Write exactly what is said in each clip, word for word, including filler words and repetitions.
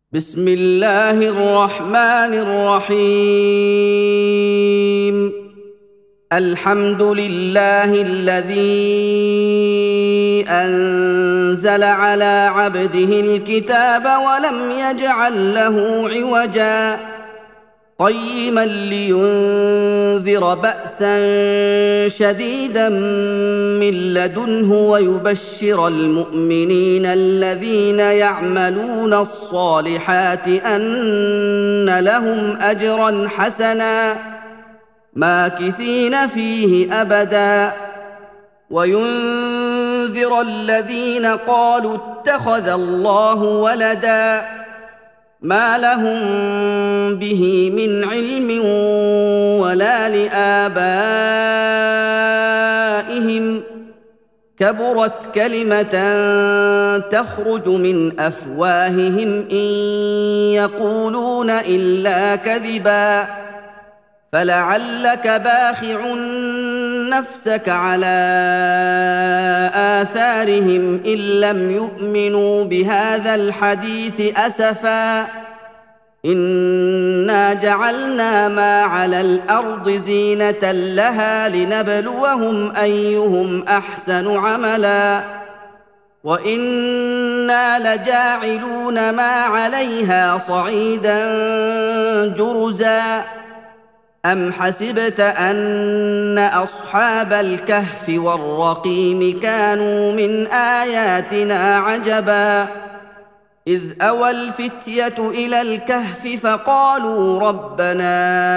بسم الله الرحمن الرحيم. الحمد لله الذي أنزل على عبده الكتاب ولم يجعل له عوجا قيما لينذر بأسا شديدا من لدنه ويبشر المؤمنين الذين يعملون الصالحات أن لهم أجرا حسنا ماكثين فيه أبدا وينذر الذين قالوا اتخذ الله ولدا ما لهم به من علم ولا لآبائهم كبرت كلمة تخرج من أفواههم إن يقولون إلا كذبا فلعلك باخع نفسك على آثارهم إن لم يؤمنوا بهذا الحديث أسفا إنا جعلنا ما على الأرض زينة لها لنبلوهم أيهم أحسن عملا وإنا لجاعلون ما عليها صعيدا جرزا أم حسبت أن أصحاب الكهف والرقيم كانوا من آياتنا عجبا إذ أوى الفتية إلى الكهف فقالوا ربنا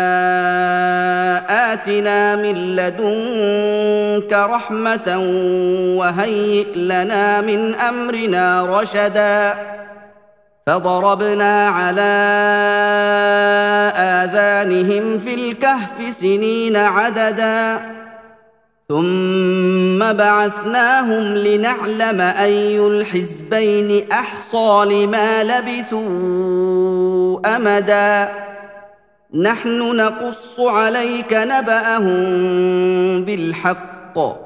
آتنا من لدنك رحمة وهيئ لنا من أمرنا رشدا فضربنا على آذانهم في الكهف سنين عددا ثم بعثناهم لنعلم أي الحزبين أحصى لما لبثوا أمدا نحن نقص عليك نبأهم بالحق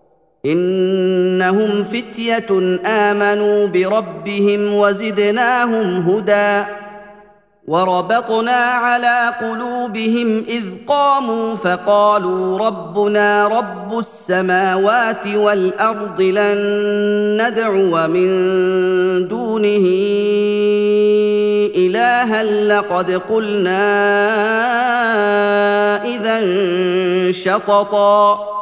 إنهم فتية آمنوا بربهم وزدناهم هدى وربطنا على قلوبهم إذ قاموا فقالوا ربنا رب السماوات والأرض لن ندعو من دونه إلها لقد قلنا إذا شططا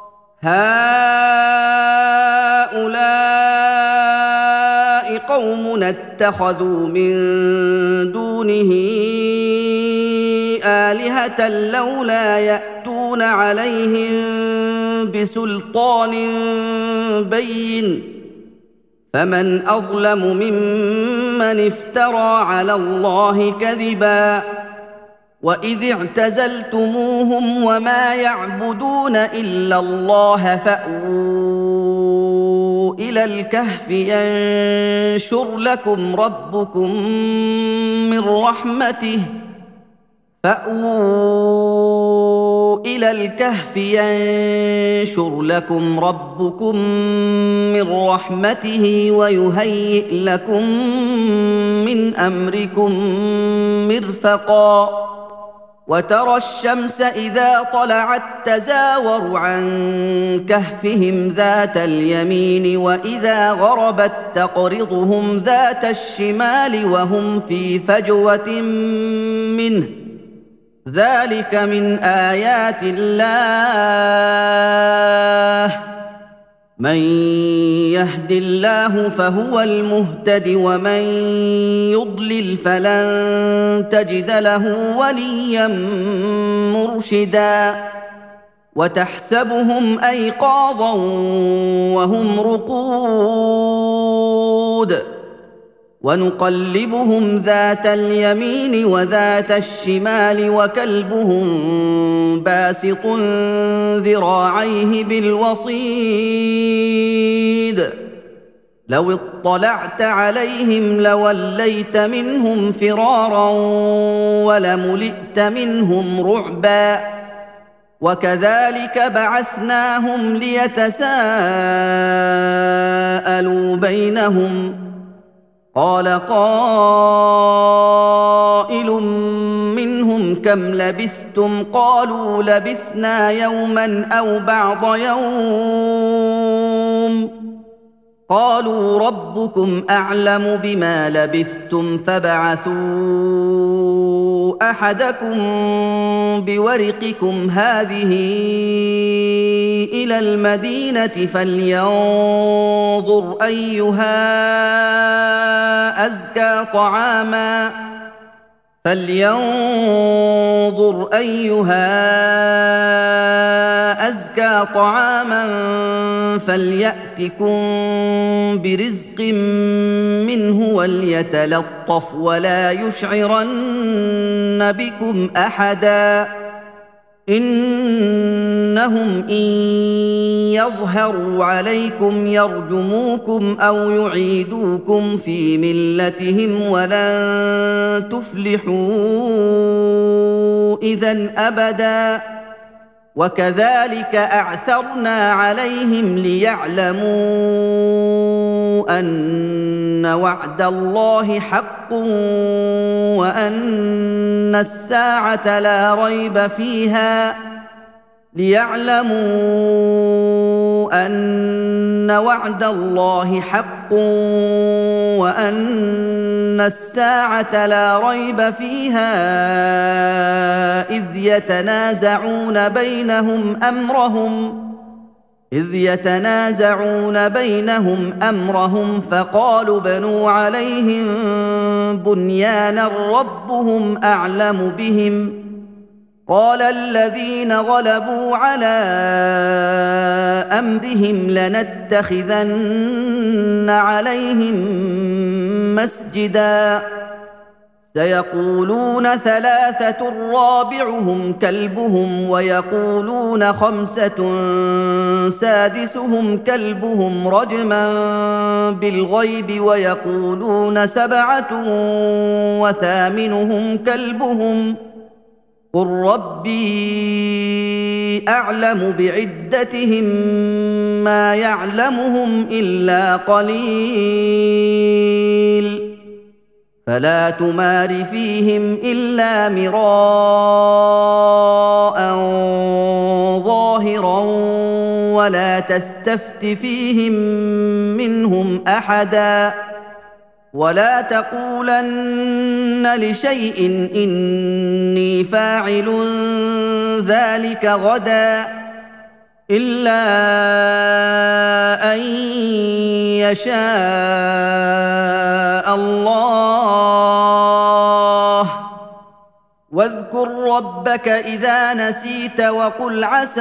هؤلاء قومنا اتخذوا من دونه آلهة لولا يأتون عليهم بسلطان بين فمن أظلم ممن افترى على الله كذبا وإذ اعتزلتموهم وما يعبدون إلا الله فأووا إلى الكهف ينشر لكم ربكم من رحمته فأووا إلى الكهف ينشر لكم ربكم من رحمته ويهيئ لكم من أمركم مرفقا وترى الشمس إذا طلعت تزاور عن كهفهم ذات اليمين وإذا غربت تقرضهم ذات الشمال وهم في فجوة منه ذلك من آيات الله من يهد الله فهو المهتد ومن يضلل فلن تجد له وليا مرشدا وتحسبهم أيقاظا وهم رقود ونقلبهم ذات اليمين وذات الشمال وكلبهم باسط ذراعيه بالوصيد لو اطلعت عليهم لوليت منهم فرارا ولملئت منهم رعبا وكذلك بعثناهم ليتساءلوا بينهم قال قائل كم لبثتم قالوا لبثنا يوما أو بعض يوم قالوا ربكم أعلم بما لبثتم فابعثوا أحدكم بورقكم هذه إلى المدينة فلينظر أيها أزكى طعاما فلينظر أيها أزكى طعاما فليأتكم برزق منه وليتلطف ولا يشعرن بكم أحدا إنهم إن يظهروا عليكم يرجموكم أو يعيدوكم في ملتهم ولن تفلحوا إذن أبدا وكذلك أعثرنا عليهم ليعلموا أن وعد الله حق وأن الساعة لا ريب فيها ليعلموا أن وعد الله حق وأن الساعة لا ريب فيها إذ يتنازعون بينهم أمرهم إذ يتنازعون بينهم أمرهم فقالوا بنوا عليهم بنيانا ربهم أعلم بهم قال الذين غلبوا على أمرهم لنتخذن عليهم مسجدا سيقولون ثلاثة رابعهم كلبهم ويقولون خمسة سادسهم كلبهم رجما بالغيب ويقولون سبعة وثامنهم كلبهم قل ربي أعلم بعدتهم ما يعلمهم إلا قليل فلا تمار فيهم إلا مراء ظاهرا ولا تستفت فيهم منهم أحدا ولا تقولن لشيء إني فاعل ذلك غدا إلا أن يشاء الله واذكر ربك إذا نسيت وقل عسى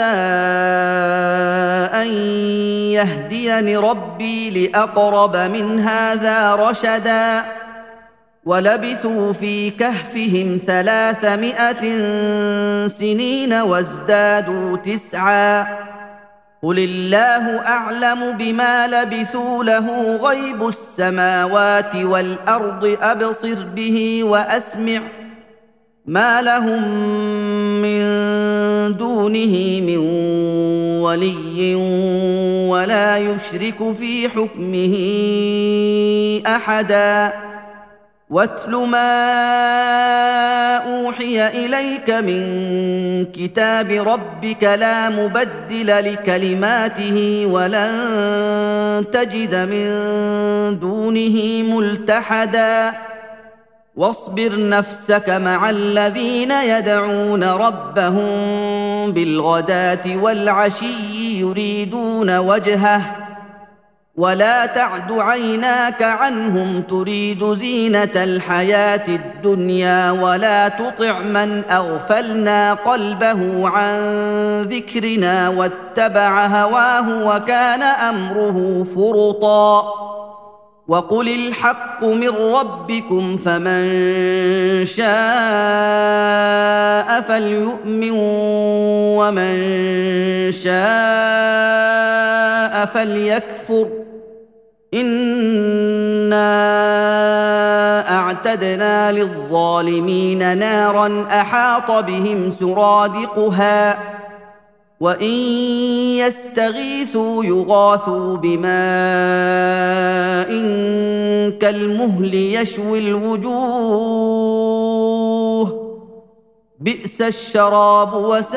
أن يهديني ربي لأقرب من هذا رشدا ولبثوا في كهفهم ثلاثمائة سنين وازدادوا تسعا قل الله أعلم بما لبثوا له غيب السماوات والأرض أبصر به وأسمع ما لهم من دونه من ولي ولا يشرك في حكمه أحدا واتل ما أوحي إليك من كتاب ربك لا مبدل لكلماته ولن تجد من دونه ملتحدا واصبر نفسك مع الذين يدعون ربهم بالغداة والعشي يريدون وجهه ولا تعد عيناك عنهم تريد زينة الحياة الدنيا ولا تطع من أغفلنا قلبه عن ذكرنا واتبع هواه وكان أمره فرطا وقل الحق من ربكم فمن شاء فليؤمن ومن شاء فليكفر إنا أعتدنا للظالمين نارا أحاط بهم سرادقها وإن يستغيثوا يغاثوا بماء كالمهل يشوي الوجوه بئس الشراب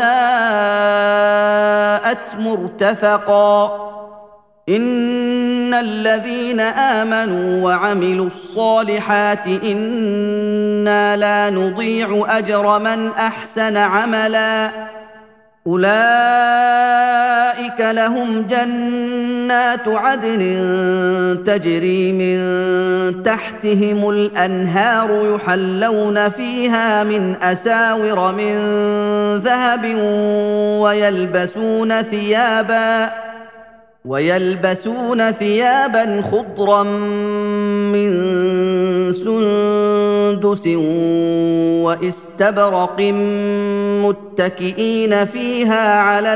وساءت مرتفقا إن الذين آمنوا وعملوا الصالحات إنا لا نضيع أجر من أحسن عملا أولئك لهم جنات عدن تجري من تحتهم الأنهار يحلون فيها من أساور من ذهب ويلبسون ثيابا ويلبسون ثيابا خضرا من سندس واستبرق متكئين فيها على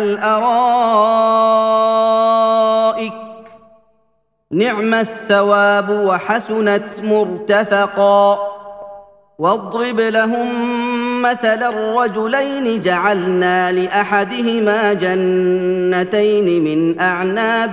الأرائك نعم الثواب وحسنت مرتفقا واضرب لهم مثل الرجلين جعلنا لأحدهما جنتين من أعناب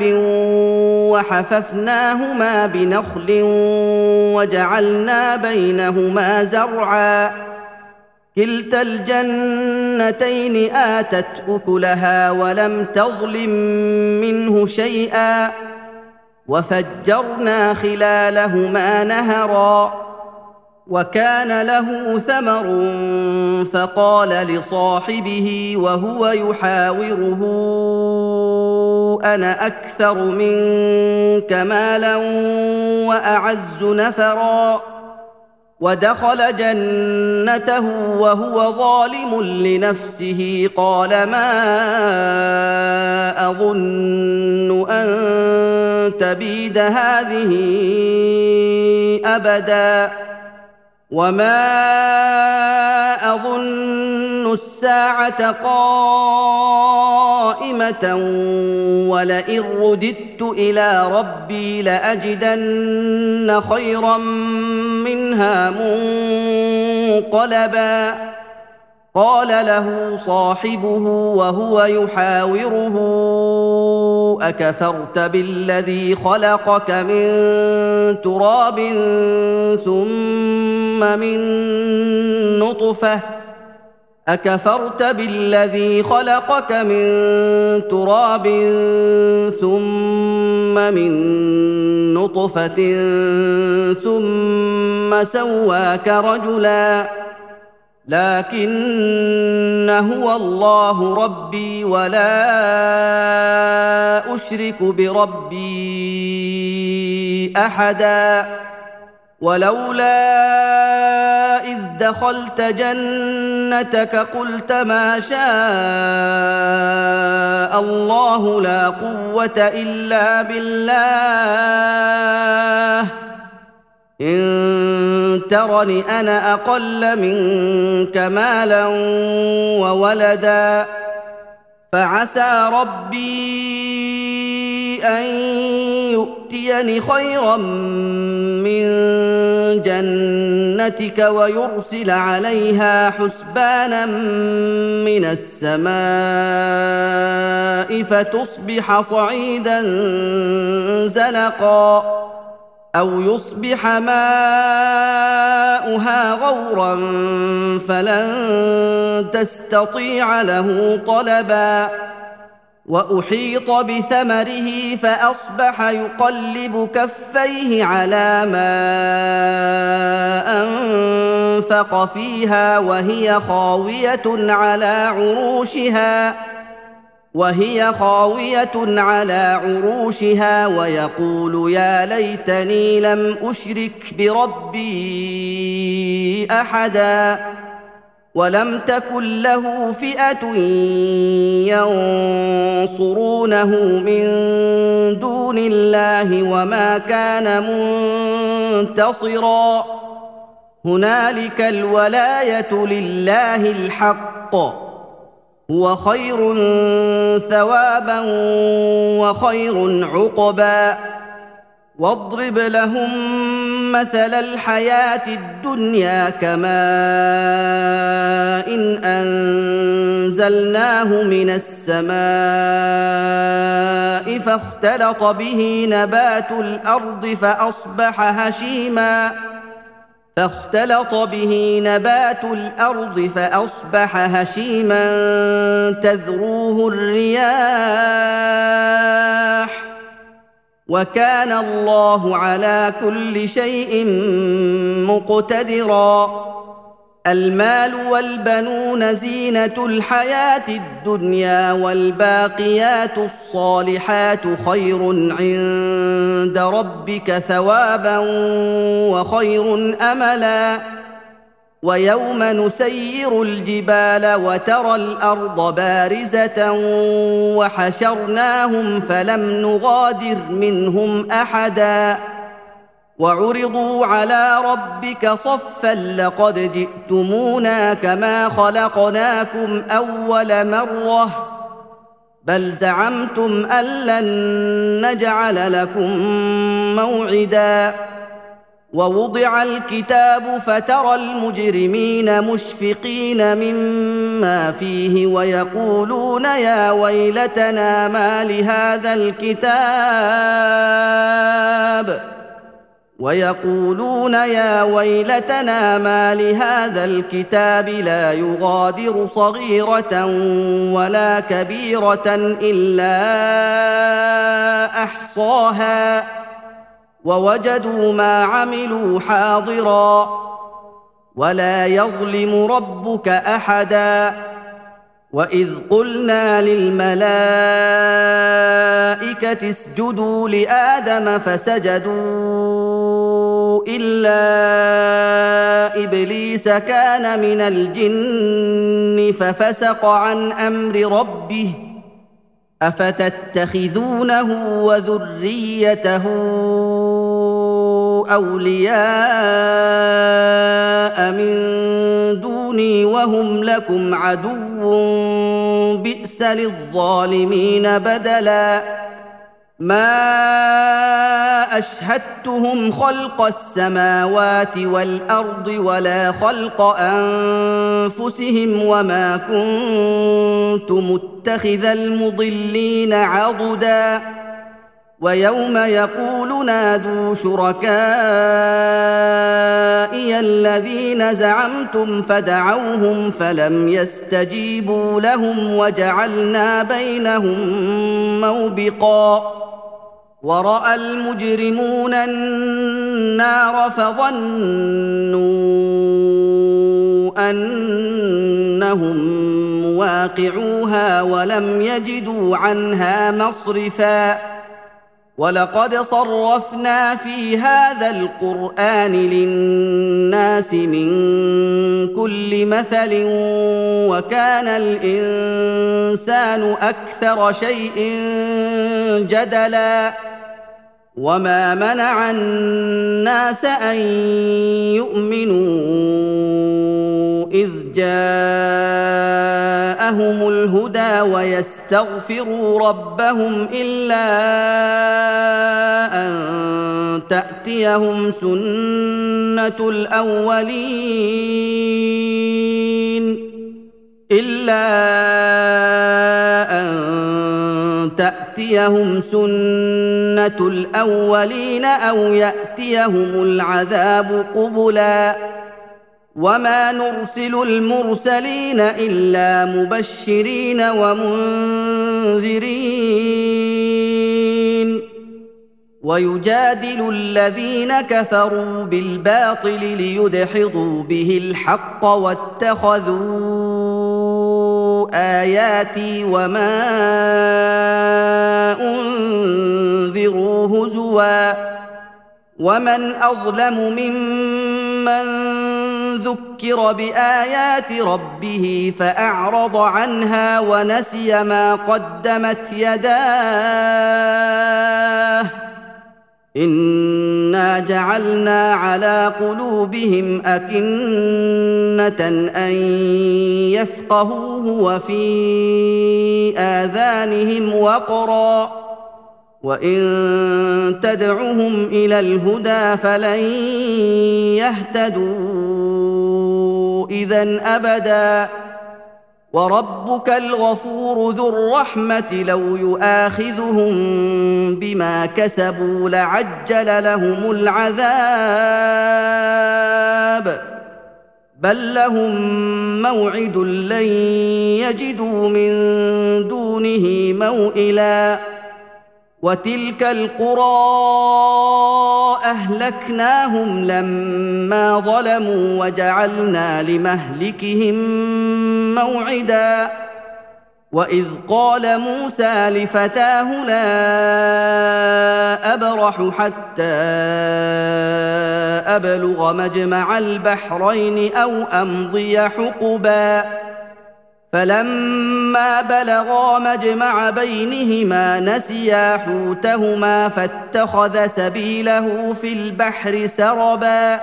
وحففناهما بنخل وجعلنا بينهما زرعا كلتا الجنتين آتت أكلها ولم تظلم منه شيئا وفجرنا خلالهما نهرا وكان له ثمر فقال لصاحبه وهو يحاوره أنا أكثر منك مالا وأعز نفرا ودخل جنته وهو ظالم لنفسه قال ما أظن أن تبيد هذه أبدا وما أظن الساعة قائمة ولئن رددت إلى ربي لأجدن خيرا منها منقلبا قال له صاحبه وهو يحاوره أكفرت بالذي خلقك من تراب ثم من نطفة أكفرت بالذي خلقك من تراب ثم من نطفة ثم سواك رجلا لكن هو الله ربي ولا أشرك بربي أحدا ولولا إذ دخلت جنتك قلت ما شاء الله لا قوة إلا بالله إن ترني أنا أقل منك مالا وولدا فعسى ربي أن يؤتيني خيرا من جنتك ويرسل عليها حسبانا من السماء فتصبح صعيدا زلقا أو يصبح ماؤها غورا فلن تستطيع له طلبا وأحيط بثمره فأصبح يقلب كفيه على ما أنفق فيها وهي خاوية على عروشها وهي خاوية على عروشها ويقول يا ليتني لم أشرك بربي أحدا ولم تكن له فئة ينصرونه من دون الله وما كان منتصرا هنالك الولاية لله الحق هو خير ثوابا وخير عقبا واضرب لهم مثل الحياة الدنيا كماء إن أنزلناه من السماء فاختلط به نبات الأرض فأصبح هشيما فاختلط به نبات الارض فاصبح هشيما تذروه الرياح وكان الله على كل شيء مقتدرا. المال والبنون زينة الحياة الدنيا والباقيات الصالحات خير عند ربك ثوابا وخير أملا. ويوم نسير الجبال وترى الأرض بارزة وحشرناهم فلم نغادر منهم أحدا وعرضوا على ربك صفا لقد جئتمونا كما خلقناكم أول مرة بل زعمتم أن لن نجعل لكم موعدا. ووضع الكتاب فترى المجرمين مشفقين مما فيه ويقولون يا ويلتنا ما لهذا الكتاب ويقولون يا ويلتنا ما لهذا الكتاب لا يغادر صغيرة ولا كبيرة إلا أحصاها ووجدوا ما عملوا حاضرا ولا يظلم ربك أحدا. وإذ قلنا للملائكة اسجدوا لآدم فسجدوا إلا إبليس كان من الجن ففسق عن أمر ربه أفتتخذونه وذريته أولياء من دوني وهم لكم عدو بئس للظالمين بدلا. ما أشهدتهم خلق السماوات والأرض ولا خلق أنفسهم وما كنت متخذ المضلين عضدا. ويوم يقول نادوا شركائي الذين زعمتم فدعوهم فلم يستجيبوا لهم وجعلنا بينهم موبقا. ورأى المجرمون النار فظنوا أنهم مواقعوها ولم يجدوا عنها مصرفا. ولقد صرفنا في هذا القرآن للناس من كل مثل وكان الإنسان أكثر شيء جدلا. وما منع الناس أن يؤمنوا إذ جاءهم الهدى ويستغفروا ربهم إلا أن تأتيهم سنة الأولين إلا أن تأتيهم سنة الأولين أو يأتيهم العذاب قبلا. وما نرسل المرسلين إلا مبشرين ومنذرين ويجادل الذين كفروا بالباطل ليدحضوا به الحق واتخذوا آياتي وما أنذروا هزوا. ومن أظلم ممن ذكر بآيات ربه فأعرض عنها ونسي ما قدمت يداه إنا جعلنا على قلوبهم أكنة أن يفقهوه وفي آذانهم وقرا وإن تدعهم إلى الهدى فلن يهتدوا إذن أبدا. وربك الغفور ذو الرحمه لو يؤاخذهم بما كسبوا لعجل لهم العذاب بل لهم موعد لن يجدوا من دونه موئلا وتلك القرى اهلكناهم لما ظلموا وجعلنا لمهلكهم موعدا واذ قال موسى لفتاه لا ابرح حتى ابلغ مجمع البحرين او امضي حقبا فلما بلغا مجمع بينهما نسيا حوتهما فاتخذ سبيله في البحر سربا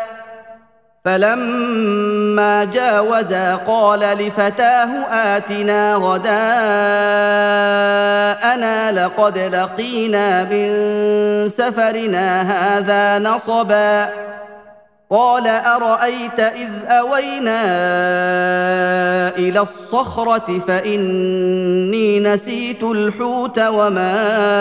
فلما جاوزا قال لفتاه آتنا غداءنا لقد لقينا من سفرنا هذا نصبا قال أرأيت إذ أوينا إلى الصخرة فإني نسيت الحوت وما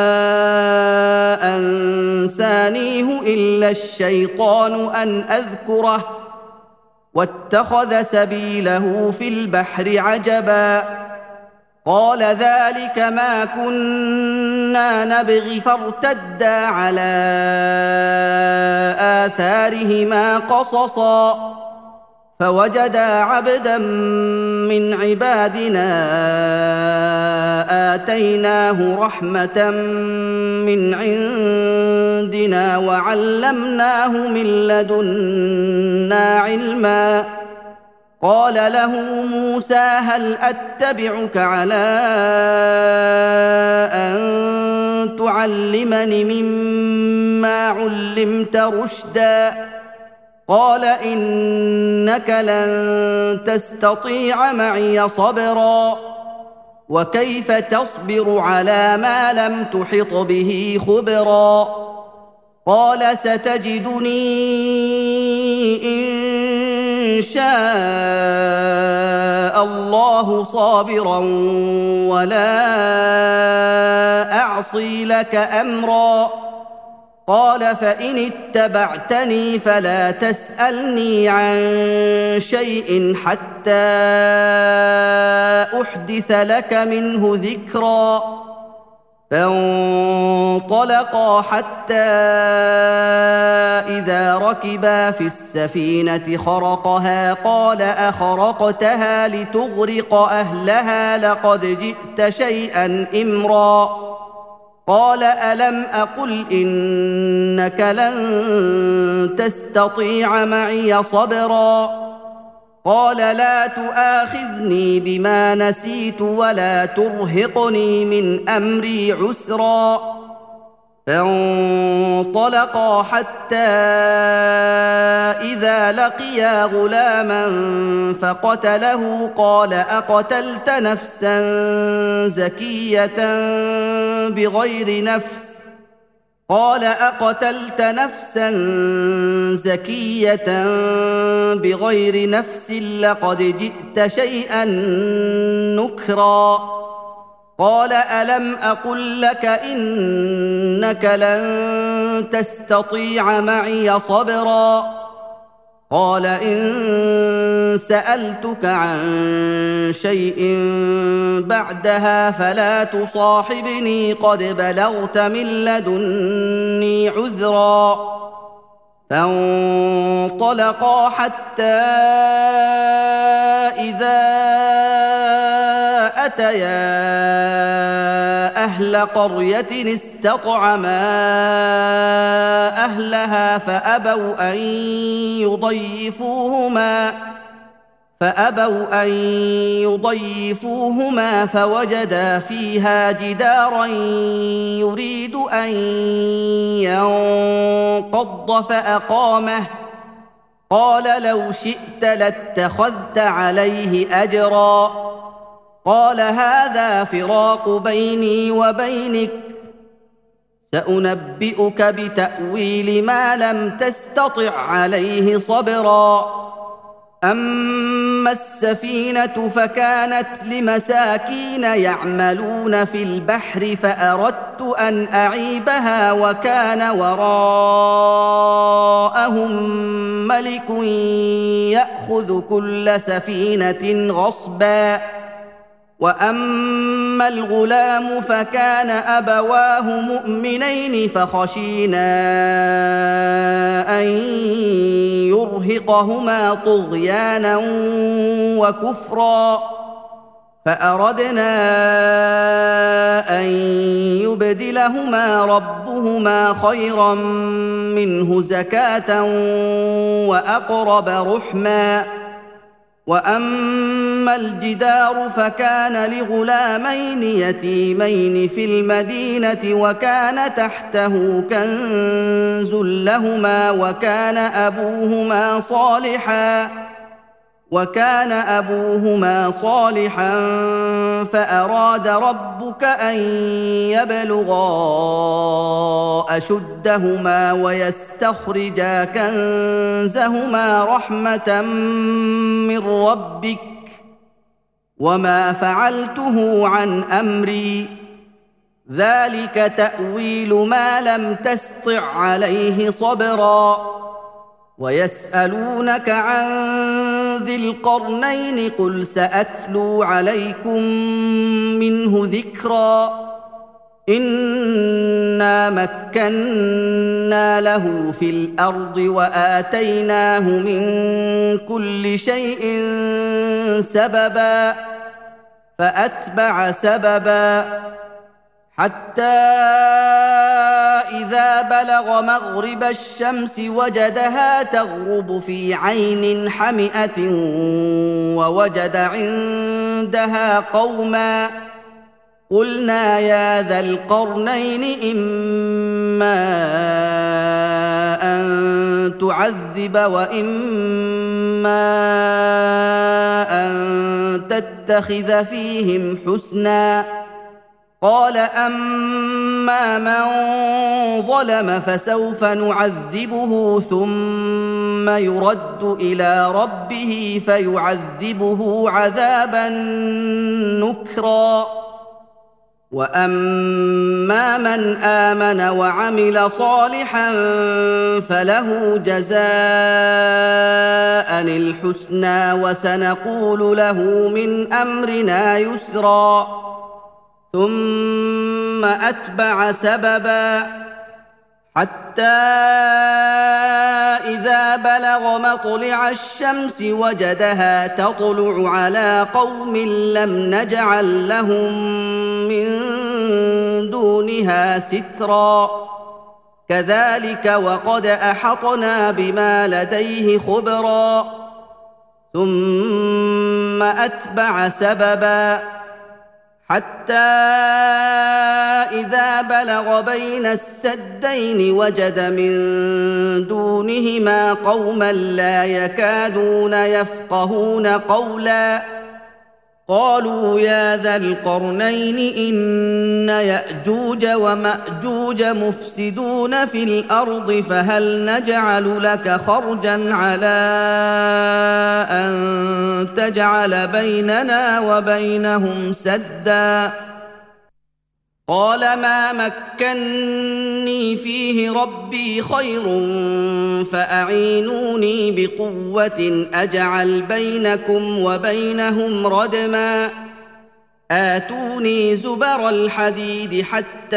أنسانيه إلا الشيطان أن أذكره واتخذ سبيله في البحر عجبا قال ذلك ما كنا نبغي فارتدا على آثارهما قصصا فوجدا عبدا من عبادنا آتيناه رحمة من عندنا وعلمناه من لدنا علما قال له موسى هل أتبعك على أن تعلمني مما علمت رشدا قال إنك لن تستطيع معي صبرا وكيف تصبر على ما لم تحط به خبرا قال ستجدني إن شاء الله صابرا ولا أعصي لك أمرا قال فإن اتبعتني فلا تسألني عن شيء حتى أحدث لك منه ذكرا فانطلقا حتى إذا ركبا في السفينة خرقها قال أخرقتها لتغرق أهلها لقد جئت شيئا إمرا قال ألم أقل إنك لن تستطيع معي صبرا قال لا تؤاخذني بما نسيت ولا ترهقني من أمري عسرا فانطلقا حتى إذا لقيا غلاما فقتله قال أقتلت نفسا زكية بغير نفس قال أقتلت نفسا زكية بغير نفس لقد جئت شيئا نكرا قال ألم أقل لك إنك لن تستطيع معي صبرا قال إن سألتك عن شيء بعدها فلا تصاحبني قد بلغت من لدني عذرا فانطلقا حتى إذا أتيا أهل قرية استطعما أهلها فأبوا أن يضيفوهما فأبوا أن يضيفوهما فوجدا فيها جدارا يريد أن ينقض فأقامه قال لو شئت لاتخذت عليه أجرا قال هذا فراق بيني وبينك سأنبئك بتأويل ما لم تستطع عليه صبرا أما أما السفينة فكانت لمساكين يعملون في البحر فأردت أن أعيبها وكان وراءهم ملك يأخذ كل سفينة غصبا وأما الغلام فكان أبواه مؤمنين فخشينا أن يرهقهما طغيانا وكفرا فأردنا أن يبدلهما ربهما خيرا منه زكاة وأقرب رحما وأما الجدار فكان لغلامين يتيمين في المدينة وكان تحته كنز لهما وكان أبوهما صالحا وكان أبوهما صالحا فأراد ربك أن يبلغا أشدهما ويستخرجا كنزهما رحمة من ربك وما فعلته عن أمري ذلك تأويل ما لم تسطع عليه صبرا ويسألونك عن ذي القرنين قل سأتلو عليكم منه ذكرا إنا مكنا له في الأرض وآتيناه من كل شيء سببا فأتبع سببا حتى إذا بلغ مغرب الشمس وجدها تغرب في عين حمئة ووجد عندها قوما قلنا يا ذا القرنين إما أن تعذب وإما أن تتخذ فيهم حسنا قال أما من ظلم فسوف نعذبه ثم يرد إلى ربه فيعذبه عذابا نكرا وأما من آمن وعمل صالحا فله جزاء الحسنى وسنقول له من أمرنا يسرا ثم أتبع سببا حتى إذا بلغ مطلع الشمس وجدها تطلع على قوم لم نجعل لهم من دونها سترا كذلك وقد أحطنا بما لديه خبرا ثم أتبع سببا حتى إذا بلغ بين السدين وجد من دونهما قوما لا يكادون يفقهون قولا قالوا يا ذا القرنين إن يأجوج ومأجوج مفسدون في الأرض فهل نجعل لك خرجا على أن تجعل بيننا وبينهم سدا قال ما مكني فيه ربي خير فأعينوني بقوة أجعل بينكم وبينهم ردما آتوني زبر الحديد حتى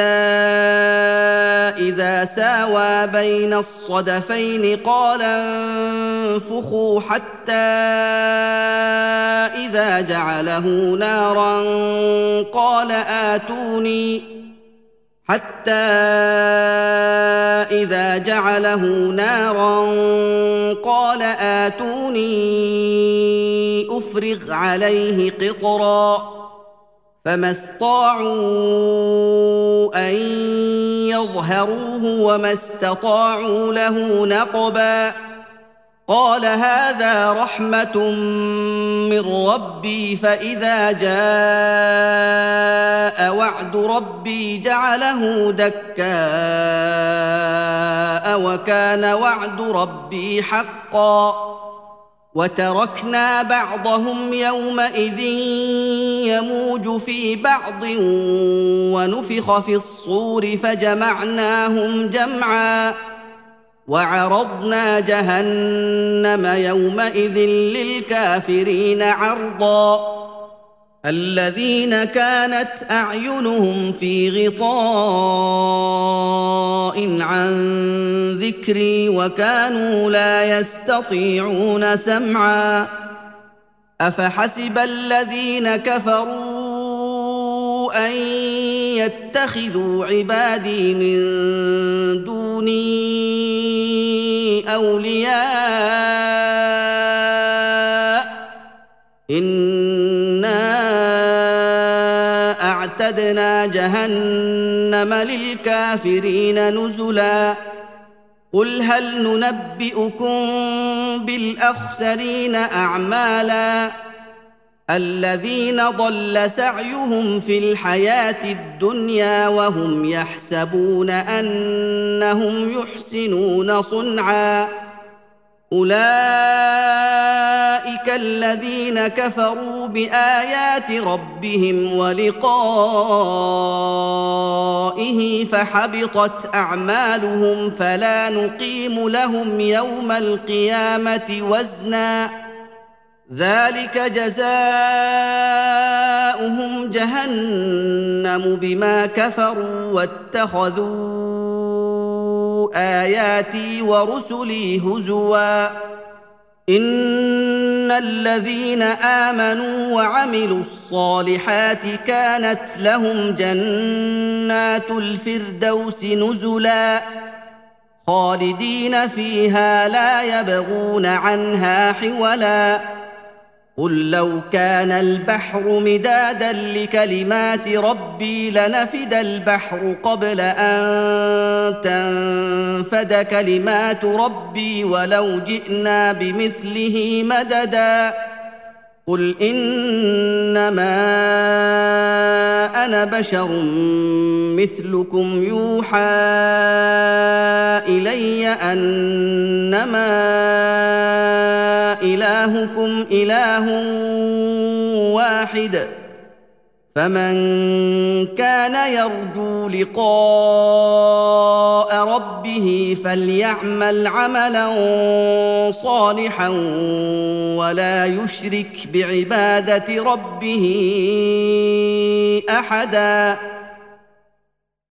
إذا ساوى بين الصدفين قال انفخوا حتى إذا جعله نارا قال آتوني حتى إذا جعله نارا قال آتوني أفرغ عليه قطرا فما استطاعوا أن يظهروه وما استطاعوا له نقبا قال هذا رحمة من ربي فإذا جاء وعد ربي جعله دكاء وكان وعد ربي حقا وتركنا بعضهم يومئذ يموج في بعض ونفخ في الصور فجمعناهم جمعا وعرضنا جهنم يومئذ للكافرين عرضا الذين كانت أعينهم في غطاء عن ذكري وكانوا لا يستطيعون سمعا أفحسب الذين كفروا أن يتخذوا عبادي من دوني أولياء إنا أعتدنا جهنم للكافرين نزلا قل هل ننبئكم بالأخسرين أعمالا الذين ضل سعيهم في الحياة الدنيا وهم يحسبون أنهم يحسنون صنعا أولئك الذين كفروا بآيات ربهم ولقائه فحبطت أعمالهم فلا نقيم لهم يوم القيامة وزنا ذلك جزاؤهم جهنم بما كفروا واتخذوا آياتي ورسلي هزوا إن الذين آمنوا وعملوا الصالحات كانت لهم جنات الفردوس نزلا خالدين فيها لا يبغون عنها حولا قل لو كان البحر مدادا لكلمات ربي لنفد البحر قبل أن تنفد كلمات ربي ولو جئنا بمثله مددا قل إنما أنا بشر مثلكم يوحى إلي أنما إلهكم إله واحد فمن كان يرجو لقاء ربه فليعمل عملا صالحا ولا يشرك بعبادة ربه أحدا